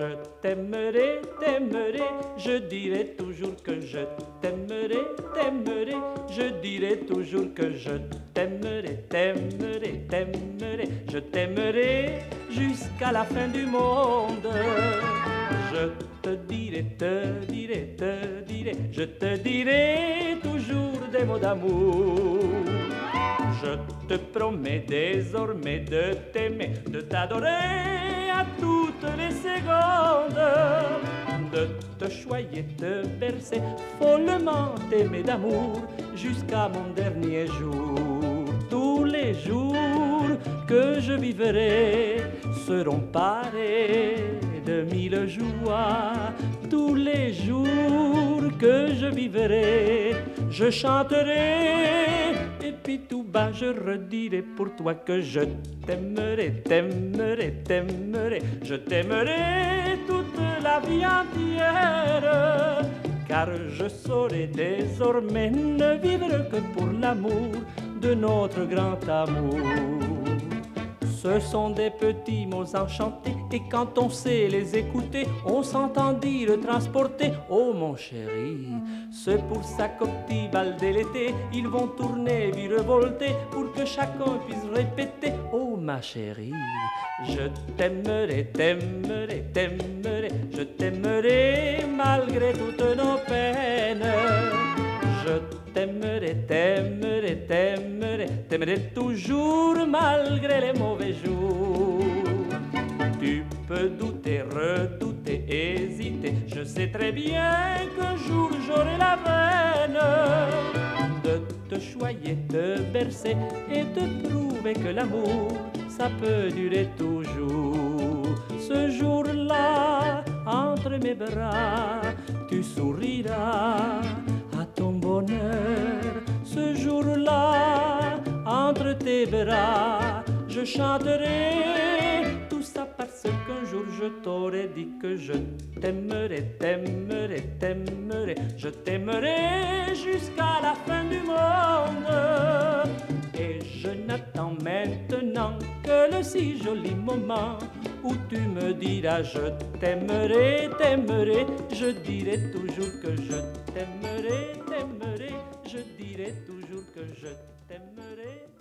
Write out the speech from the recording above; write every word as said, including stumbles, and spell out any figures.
je t'aimerai, t'aimerai, je dirai toujours que je t'aimerai, t'aimerai, je dirai toujours que je t'aimerai, t'aimerai, t'aimerai, je t'aimerai jusqu'à la fin du monde. Je te dirai, te dirai, te dirai, je te dirai toujours des mots d'amour. Je te promets désormais de t'aimer, de t'adorer à toutes les secondes, de te choyer, te bercer, follement t'aimer d'amour jusqu'à mon dernier jour. Tous les jours que je vivrai seront parés de mille joies. Tous les jours que je vivrai, je chanterai, et puis tout bas je redirai pour toi que je t'aimerai, t'aimerai, t'aimerai, je t'aimerai toute la vie entière, car je saurai désormais ne vivre que pour l'amour de notre grand amour. Ce sont des petits mots enchantés, et quand on sait les écouter, on s'entend dire transporter. Oh mon chéri, c'est pour ça qu'au petit bal de l'été, ils vont tourner, virevolter, pour que chacun puisse répéter. Oh ma chérie, je t'aimerai, t'aimerai, t'aimerai, je t'aimerai malgré toutes nos peines. Je t'aimerai, t'aimerai, t'aimerai, t'aimerai toujours malgré les mauvais jours. Tu peux douter, redouter, hésiter, je sais très bien qu'un jour j'aurai la veine de te choyer, te bercer et te prouver que l'amour, ça peut durer toujours. Ce jour-là, entre mes bras, tu souriras à ton bonheur. Ce jour-là, entre tes bras, je chanterai tout ça parce qu'un jour je t'aurais dit que je t'aimerai, t'aimerai, t'aimerai, je t'aimerai jusqu'à la fin du monde. Et je n'attends maintenant que le si joli moment où tu me diras je t'aimerai, t'aimerai, je dirai toujours que je t'aimerai, t'aimerai, je dirai toujours que je t'aimerai.